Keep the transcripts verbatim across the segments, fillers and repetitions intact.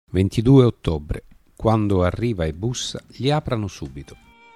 ventidue ottobre. Quando arriva e bussa, gli aprano subito.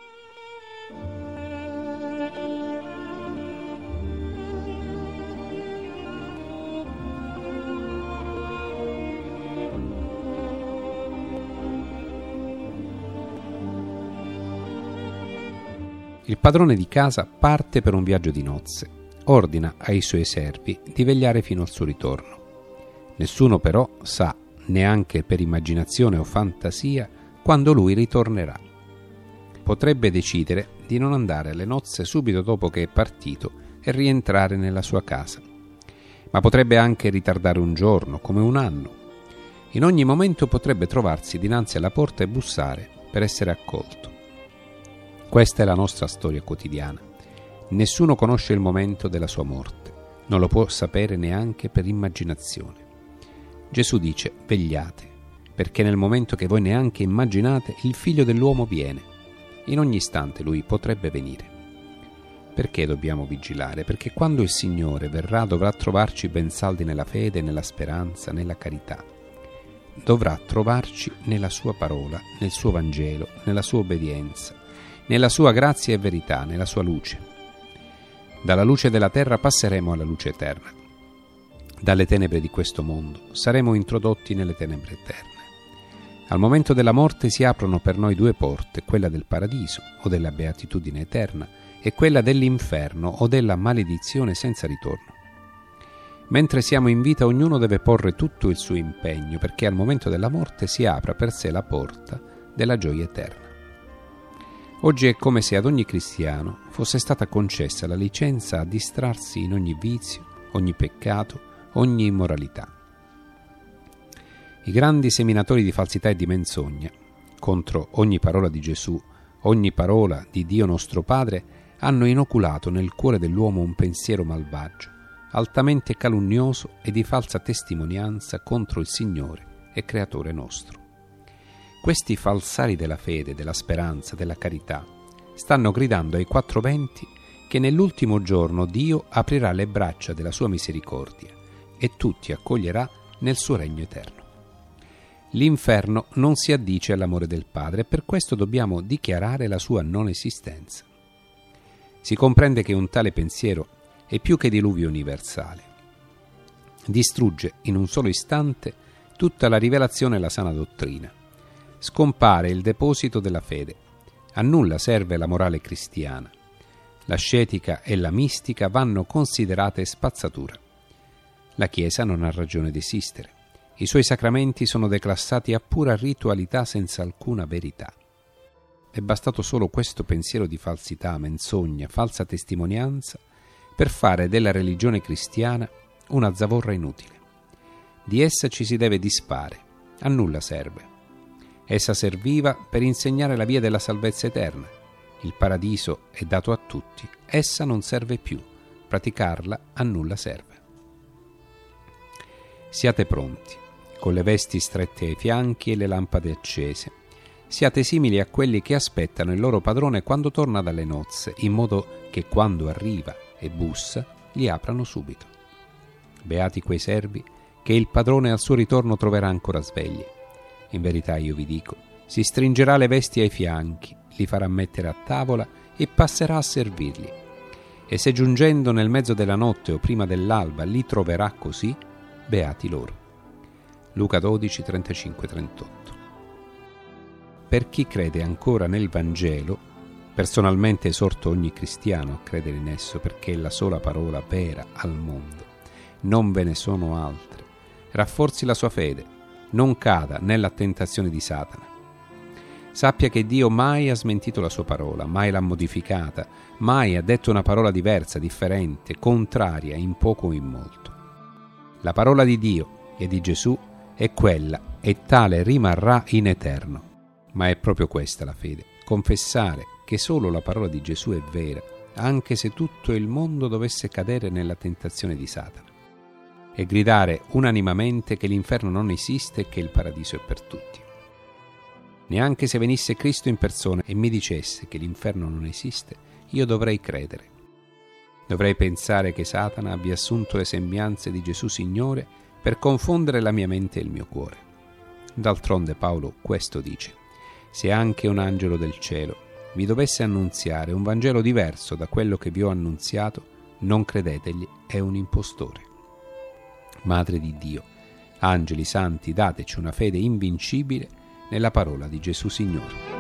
Il padrone di casa parte per un viaggio di nozze. Ordina ai suoi servi di vegliare fino al suo ritorno. Nessuno però sa, neanche per immaginazione o fantasia, quando lui ritornerà. Potrebbe decidere di non andare alle nozze subito dopo che è partito e rientrare nella sua casa. Ma potrebbe anche ritardare un giorno, come un anno. In ogni momento potrebbe trovarsi dinanzi alla porta e bussare per essere accolto. Questa è la nostra storia quotidiana. Nessuno conosce il momento della sua morte, non lo può sapere neanche per immaginazione. Gesù dice: vegliate, perché nel momento che voi neanche immaginate il Figlio dell'uomo viene. In ogni istante lui potrebbe venire. Perché dobbiamo vigilare? Perché quando il Signore verrà dovrà trovarci ben saldi nella fede, nella speranza, nella carità. Dovrà trovarci nella sua parola, nel suo Vangelo, nella sua obbedienza, nella sua grazia e verità, nella sua luce. Dalla luce della terra passeremo alla luce eterna. Dalle tenebre di questo mondo saremo introdotti nelle tenebre eterne. Al momento della morte si aprono per noi due porte, quella del paradiso o della beatitudine eterna e quella dell'inferno o della maledizione senza ritorno. Mentre siamo in vita, ognuno deve porre tutto il suo impegno perché al momento della morte si apra per sé la porta della gioia eterna. Oggi è come se ad ogni cristiano fosse stata concessa la licenza a distrarsi in ogni vizio, ogni peccato, ogni immoralità. I grandi seminatori di falsità e di menzogna, contro ogni parola di Gesù, ogni parola di Dio nostro Padre, hanno inoculato nel cuore dell'uomo un pensiero malvagio, altamente calunnioso e di falsa testimonianza contro il Signore e Creatore nostro. Questi falsari della fede, della speranza, della carità, stanno gridando ai quattro venti che nell'ultimo giorno Dio aprirà le braccia della sua misericordia e tutti accoglierà nel suo regno eterno. L'inferno non si addice all'amore del Padre e per questo dobbiamo dichiarare la sua non esistenza. Si comprende che un tale pensiero è più che diluvio universale. Distrugge in un solo istante tutta la rivelazione e la sana dottrina. Scompare il deposito della fede. A nulla serve la morale cristiana. L'ascetica e la mistica vanno considerate spazzatura. La Chiesa non ha ragione di esistere. I suoi sacramenti sono declassati a pura ritualità senza alcuna verità. È bastato solo questo pensiero di falsità, menzogna, falsa testimonianza per fare della religione cristiana una zavorra inutile. Di essa ci si deve disfare, a nulla serve. Essa serviva per insegnare la via della salvezza eterna. Il paradiso è dato a tutti, essa non serve più, praticarla a nulla serve. Siate pronti, con le vesti strette ai fianchi e le lampade accese. Siate simili a quelli che aspettano il loro padrone quando torna dalle nozze, in modo che quando arriva e bussa, gli aprano subito. Beati quei servi che il padrone al suo ritorno troverà ancora svegli. In verità io vi dico, si stringerà le vesti ai fianchi, li farà mettere a tavola e passerà a servirli. E se giungendo nel mezzo della notte o prima dell'alba li troverà così, beati loro. Luca dodici, trentacinque trentotto. Per chi crede ancora nel Vangelo, personalmente esorto ogni cristiano a credere in esso perché è la sola parola vera al mondo. Non ve ne sono altre. Rafforzi la sua fede, non cada nella tentazione di Satana. Sappia che Dio mai ha smentito la sua parola, mai l'ha modificata, mai ha detto una parola diversa, differente, contraria in poco o in molto. La parola di Dio e di Gesù è quella e tale rimarrà in eterno. Ma è proprio questa la fede, confessare che solo la parola di Gesù è vera, anche se tutto il mondo dovesse cadere nella tentazione di Satana, e gridare unanimamente che l'inferno non esiste e che il paradiso è per tutti. Neanche se venisse Cristo in persona e mi dicesse che l'inferno non esiste, io dovrei credere. Dovrei pensare che Satana abbia assunto le sembianze di Gesù Signore per confondere la mia mente e il mio cuore. D'altronde Paolo questo dice: se anche un angelo del cielo vi dovesse annunziare un Vangelo diverso da quello che vi ho annunziato, non credetegli, è un impostore. Madre di Dio, angeli santi, dateci una fede invincibile nella parola di Gesù Signore.